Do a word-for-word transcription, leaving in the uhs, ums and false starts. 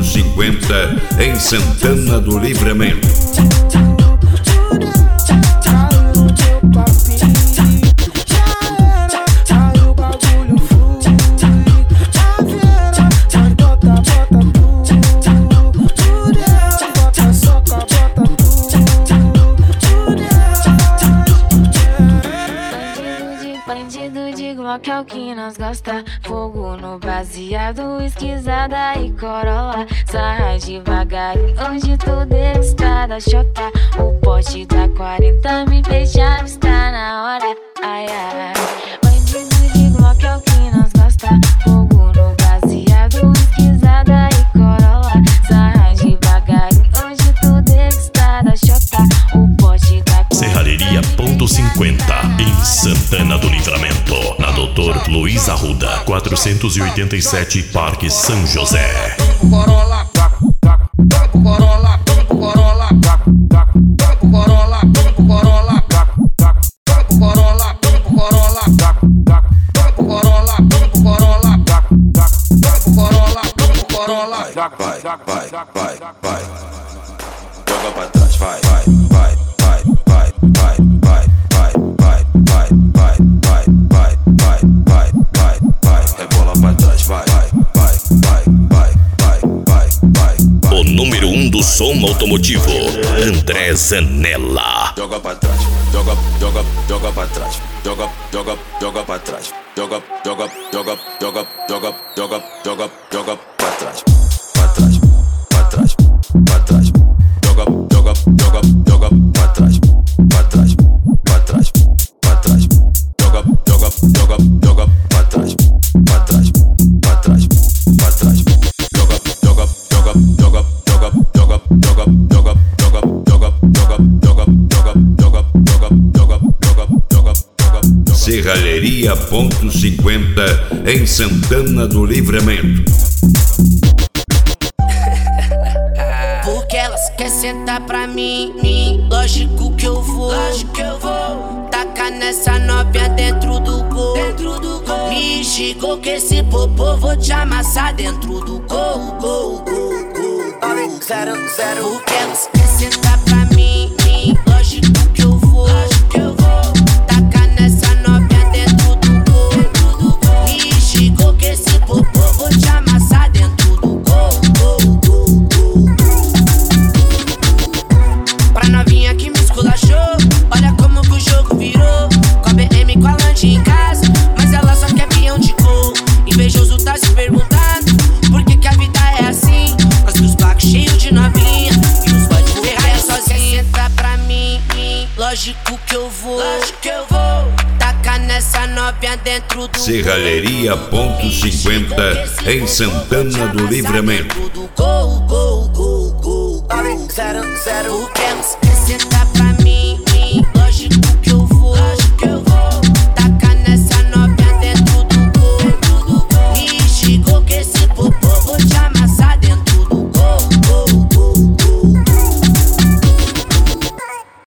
cinquenta em Santana do Livramento. Bandido de Glock é o que nós gosta. Fogo no baseado, esquisada e corolla. Sarra devagarinho, hoje tudo é estrada chota. O poste da quarenta me fechava, está na hora. Ai, ai, bandido de Glock é o que nós gosta. Fogo no baseado, esquisada e corolla. Sarra devagarinho, hoje tudo é estrada chota. O poste da Serralheria Ponto cinquenta em Santana do Livramento, na doutor Luiz Arruda, quatrocentos e oitenta e sete, Parque São José. Corolla, Corolla, Corolla, Corolla, Corolla, Corolla, Corolla, Corolla, Corolla, Corolla, vai, vai, vai, vai, joga pra trás, vai, vai, vai, vai, vai, vai, vai, vai, vai, vai, vai, vai, vai, vai, vai, vai, vai, rebola pra trás, vai, vai, vai, vai, vai, vai, vai, vai. O número um do som automotivo, André Zanella. Joga pra trás, joga, joga, joga pra trás, joga, joga, joga pra trás, joga, joga, joga, joga, joga, joga, joga, joga pra trás, pra trás, pra trás, pra trás, joga, joga, joga, joga pra trás, pra trás, pra trás, pra trás, joga, joga, joga, joga pra trás, pra trás, pra trás, pra trás, joga, joga, joga, joga, joga, joga, joga, joga, joga, joga, joga, joga, joga, joga, joga, joga, joga, joga. Serralheria Ponto cinquenta em Santana do Livramento. Porque elas querem sentar pra mim, mim. Lógico que eu vou, lógico que eu vou. Tacar nessa novinha dentro do gol, dentro do gol. Me chegou que esse popô vou te amassar dentro do gol, gol, gol, gol. Zero, zero. Porque elas querem sentar pra mim, mim. Lógico que eu vou, lógico que eu vou. Tacar nessa novinha dentro do gol, dentro do gol. Me chegou que esse popô vou te amassar dentro do gol, gol, gol, gol. Pra novinha que me esculachou, olha como que o jogo virou. Com a B M, com a lanche em casa, mas ela só quer peão de gol. Invejoso tá se perguntando por que que a vida é assim. Com os meus blacks cheios de novinha e os boys de ferraia sozinha. Senta pra mim, mim, lógico que eu vou, lógico que eu vou. Tacar nessa novinha dentro do Serralheria Ponto cinquenta em Santana do Livramento. Gol, gol, gol, gol, gol. Zero, zero.